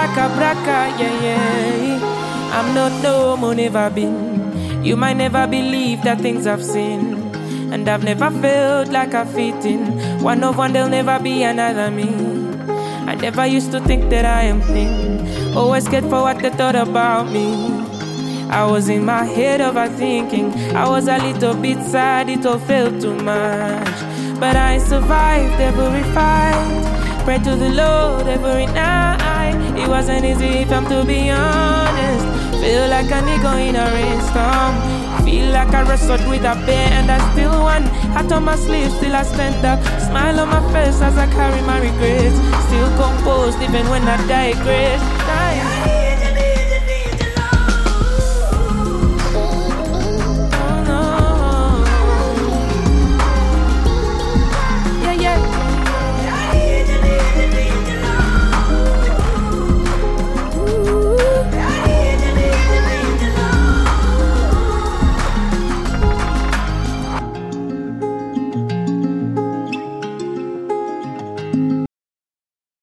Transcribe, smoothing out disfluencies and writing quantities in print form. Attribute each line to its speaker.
Speaker 1: Braka, braka, yeah, yeah. I'm not no, never been. You might never believe the things I've seen. And I've never felt like I fit in. One of one, there'll never be another me. I never used to think that I am thin. Always scared for what they thought about me. I was in my head overthinking. I was a little bit sad, it all felt too much. But I survived every fight. Pray to the Lord every night. It wasn't easy if I'm to be honest. Feel like a nigga in a rainstorm. Feel like I wrestled with a bear and I still won. Hat on my sleeve, still I stand up. Smile on my face as I carry my regrets. Still composed even when I digress.